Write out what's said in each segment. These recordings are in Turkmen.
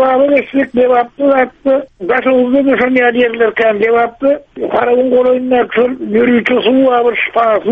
cevabı versek cevaptı attı. Başımızda düşen yerlerken cevaptı. Karabın kolayından yürüyüşü su var, şifası.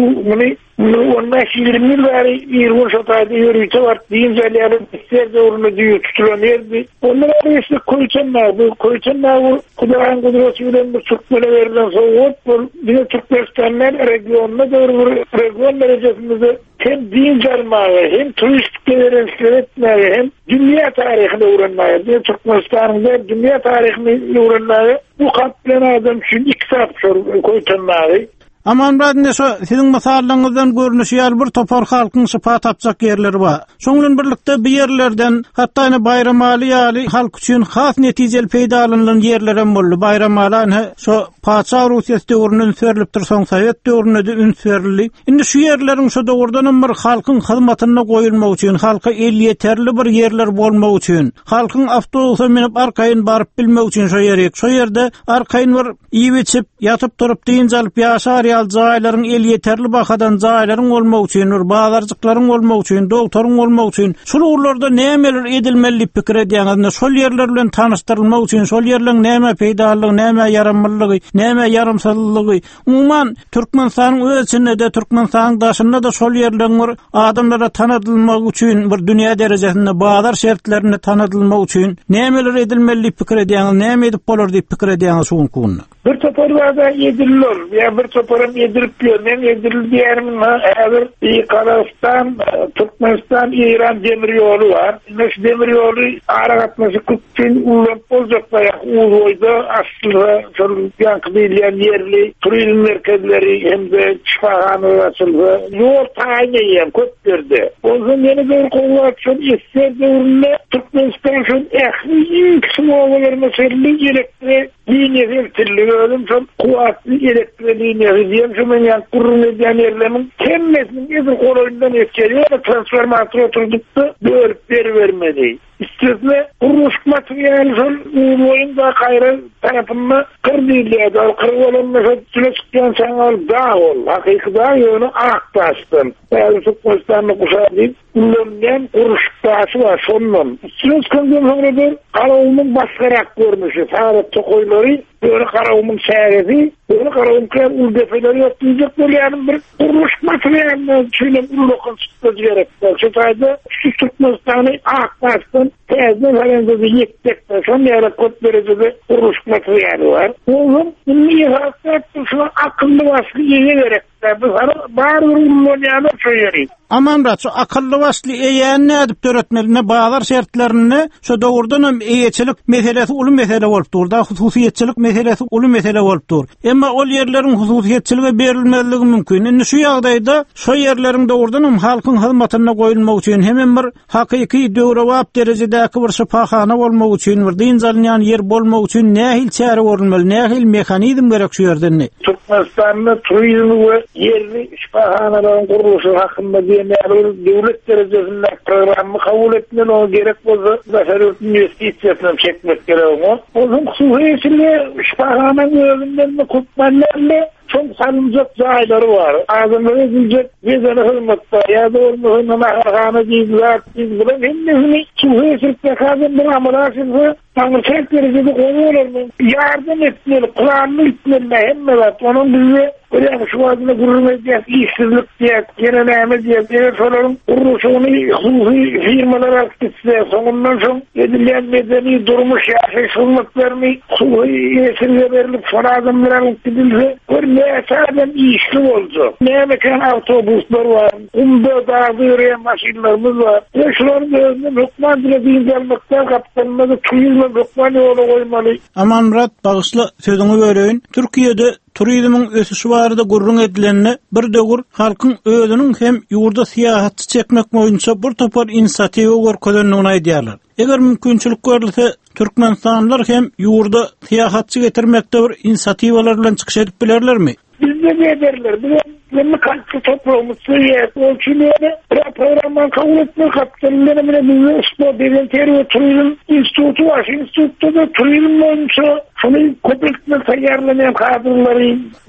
Ondan 20 yıl bari İrgun Şatay'da yürüyüşü var. Deyincelerle isterce uğruna düğü tutulanırdı. Onlara işte koyuçanlar. Bu koyuçanlar bu Kudurağın Kudurası'yla bu Türkmen'e verilen soğuk. Yine Türkmenistan'dan regionuna doğru region derecesinde hem din carmağı hem turistik referensler etmeyi hem dünya tarihine uğranmayı. Türkmenistan'da dünya tarihine uğranmayı bu kaplan adam için iktisap koyuçanları. Aman radine sizin masallarınızdan görünüşü ýaly bir topar halkyň şypa tapjak yerleri bar. Şoňlan birlikde bu yerlerden hatda bayramaly ýaly halk üçin has netijeli peýda alynan yerler hem boldy. Bayramaly şo Paça Rusiýa döwründen sörilip dursaň Sowet döwründe de ünserildi. Indi şu yerleriň şo döwrden bir halkyň hyzmatyna goýulmak üçin, halka el ýeterli bir yerler bolmak üçin, halkyň awtobusa minip arkaýyn baryp bilmek üçin şo ýerek. Şo ýerde arkaýyn bir iýip içip ýatyp durup diýince alyp ýaşar jaýlaryň el ýeterli bakadan jaýlaryň bolmak üçin, bazarjyklaryň bolmak üçin, doktoryň bolmak üçin şol urlarda nämeler edilmeli pikir edýäňiz, şol ýerler bilen tanyşdyrylmak üçin, şol ýerleň näme peýdalygy, näme ýaramlylygy, näme ýaramsazlygy, umuman Türkmenistanyň özünde de Türkmenistanyň daşynda da şol ýerleň adamlara tanydylmak üçin, bir dünýä derejesinde bazar şertlerini tanydylmak üçin nämeler edilmeli pikir edýäňiz, näme edip bolar diýip pikir edýäňiz şuň konuda. Bir toparlarda yedirilur. Ya bir toparım yedirip diyor. Ben yedirildi yerim. Hazır Kazakstan, Türkmenistan, İran demir yolu var. Neş demir yolu aratması kutçun uğrap olacak da Uğur'da aslında yankı değilen yerli turizm merkezleri hem de şifahanı açıldı. Yol tayineyem kötlerdi. O zaman yeni bir konular çok ister devrimle Türkmenistan çok ilk sınavlar meseleli gerekli linyefiltirli ölüm çok kuvvetli gerekli linyefiltirli şu men yani kurun eden yerlerin kemmesinin ezin kolayından etkiliyor transformatör oturdukta bölüp vermedi. İstesine kuruluş materyali son oyunda gayrı tarafında kırdıyla da kırı olan mesela çıkan sanal dağ ol. Hakiki dağ yolu aktaştın. Yani Türkmenistan'da kuşağı değil. Bunların kuruş dağısı var sonunun. İstesine çıkan sonra bir Karavum'un baskarak görmüşü. Sağlıkta koyları böyle Karavum'un seyirdi. Böyle Karavum'un uldefeleri yaptıracak böyle yani bir kuruluş materyalinden şöyle ullokan çıkması gerekti. Şu sayede şu Türkmenistan'ı aktaştın. Tezden halinde de yektekte son yere kod derecede kuruş materyali var. Oğlum, milli halklar şu akıllı vasfı yeni gerekti. Bağır urulmanyanı söyleyin. Aman Murat, şu akıllı vasfı eýän ne edip töretmeline bağlar şertlerini şu doğrudan hem eýetçilik meselesi ulu mesele bolup dur. Da hususiyetçilik meselesi ulu mesele bolup dur. Emma ol yerlerin hususiyetçiligi berilmezligi mümkün. Indi şu ýagdaýda şu yerlerin doğrudan hem halkyň hyzmatyna goýulmak üçin hem bir hakiki döwrewap derejedäki bir şifahana bolmak üçin, bir diňjalňan yer bolmak üçin nähil çäre görülmeli, nähil mehanizm gerek şu ýerden. Türkmenistan'da turizm ve yerli şifahanaların kuruluşu hakkında devlet derecesinde programı kabul etmeli o gerek bolsa Zaferöt Üniversitesi'ne çekmek gerek o. Onun hususiyetiyle şifahananın özünden de kutmanlarla çok salınacak zayileri var. Ağzında edilecek vezene hırmatta ya da olmuğuna makarhana dizler hemdesini suhuyesilikle kazın bir amulasını tanrıçak derecede konuyorlar. Yardım etmeli, kulağını etmeli hemme var. Onun bize öyle şu adına gurur edeceğiz, işsizlik diye, geneleme diye, diye sorarım. Kuruluşunu hususi firmalar aktifse, sonundan son edilen medeni durmuş yaşayışılmaklarını suhuyesilikle verilip son adımlara gidilse, ne sadece işli oldu. Ne mekan avtobuslar var, kumda dağda yürüyen maşinlerimiz var. Ve şuların gözünde Lokman bile deyincelmekten kaptanına da turizme Lokman yolu koymalı. Aman Murat, bağışla sözünü vereyim. Türkiye'de turizmin ösüşü barada gurrun edilenine bir dögür halkın özünün hem yurda siyahatçı çekmek boyunca bir topar insativi görkezlenigini aýdýarlar. Eger mümkinçilik görülse Türkmenistanlılar hem yurda siyahatçı getirmekde bir insativalar bilen çıkış edip bilerlermi? Bizde ne ederler? Bizde kaçtı toplumumuz sürüyet. O çileğine programdan kabul etme kaptanlarına bizde spor, devletleri ve turizm institutu var. Institutta da turizm boyunca şunu köpekle sayarlanan kadınları, devletli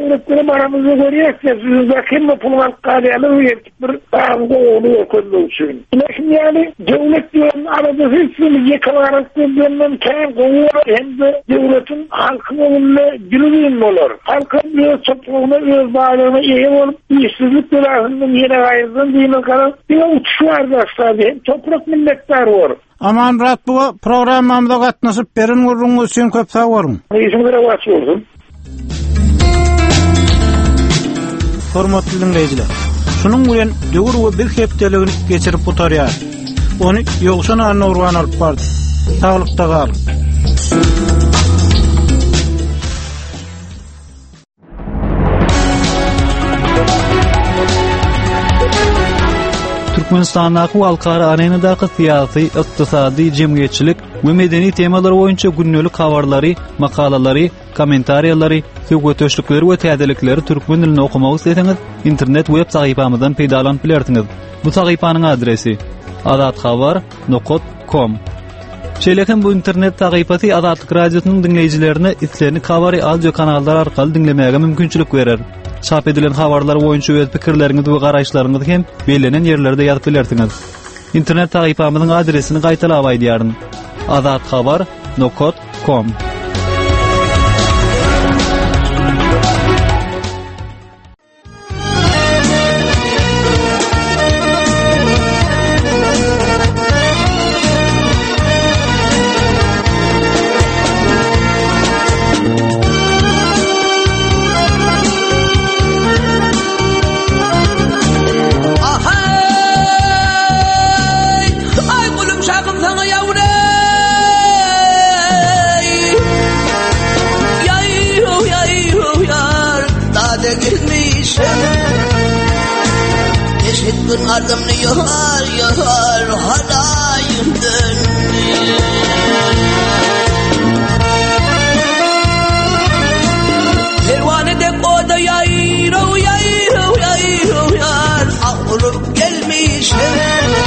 devletleri aramızda görüyoruz ya, sizde kimle pulmak kariyalı üyetik bir dağımda oluyor konuda uçuyun. Şimdi yani devlet diyorum arada hırsını yıkılarak birbirinden kendi kovuyor, hem de devletin halkın önünde gülüyün olur. Halkın öz topluluğuna, öz bağlığına iyi olup işsizlik belasından yine gayırdan dine kadar bir uçuş vardı aslında. Hem toprak milletler var. Aman Murat, bu programmamda katnaşıp berin urrunuz için köp sağ olun. İşimlere vaç olsun. Hormatly dinleyijiler, şunun bilen döwür bir hepdelegini geçirip oturýar. Onu ýogşan anna urwan alyp bardy. Taglykda gal. Türkmenistanyň halkara arenadaky syýasy, ykdysady, jemgyýetçilik we medeni temalar boýunça günnälik habarlary, makalalary, kommentariýalary, söwgetöşlikleri we täzelikleri türkmen dilinde okumagy isteseňiz, internet web sahypamyzdan peýdalanyp bilersiňiz. Bu sahypanyň adresi azatxabar.com. Şeýlekem bu internet sahypasy Azatlyk radiosynyň dinleýijilerine islerini Kabary audio kanallar arkaly dinlemäge mümkinçilik berer. Çap edilen habarlar boýunça öz pikirleriňizi we garaşlaryňyzy hem belenen ýerlerde ýazyp bilersiňiz. İnternet sahypamyzyň adresini gaýtalap aýdýaryn. azatxabar.com. Eşittin ardımını yar yar hadayımdın. Pervanede koda yayro yayro yayro yar ağırıp gelmişim.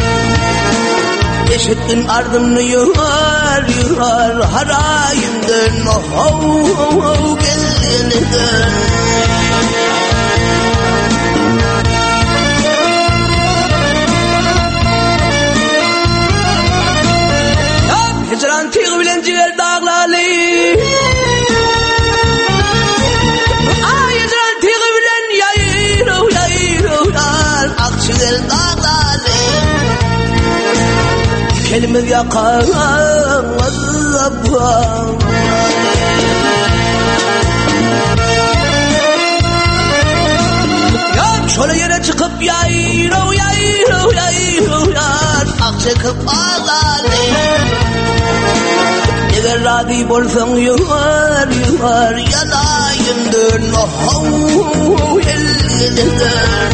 Eşittin ardımını yar yar hadayımdın. Oh geldiğinden. Hicran tiğ bilen ciğer dağlalı. Ay hicran tiğ bilen yayro yayro yar akçıgel dağlalı. Kelime yakar Allah'ım. Ya şöyle yere çıkıp yayro yayro yayro yar akçıgel dağlalı. Eğer radi bolsaň ýar ýar ýanaýymdan oh elden.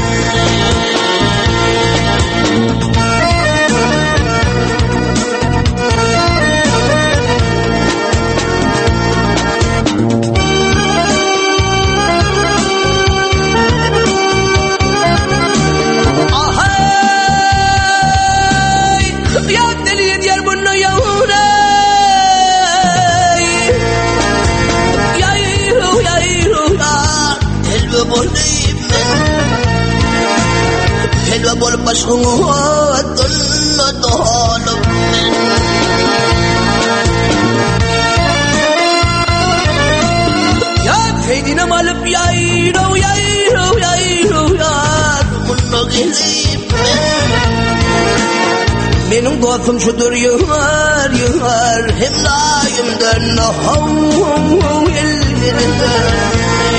Helva bol başğına dönle dağılım men. Ya feydine malıp yayro yayro yayro yar munno gelip men. Menin dostum şudur yar yar hem layımdan oh elden.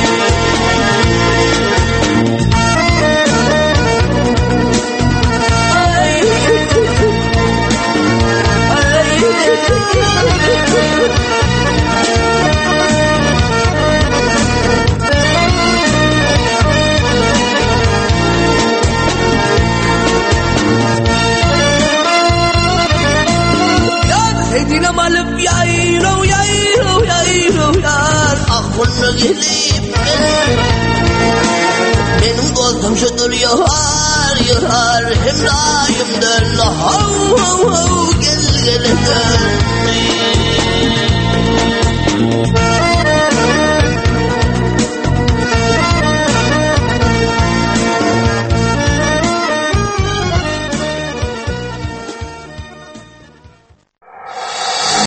Dinam alıp yayro yayro yayro yar aklına gelip benim dostum şudur yar yar hem layımdan gel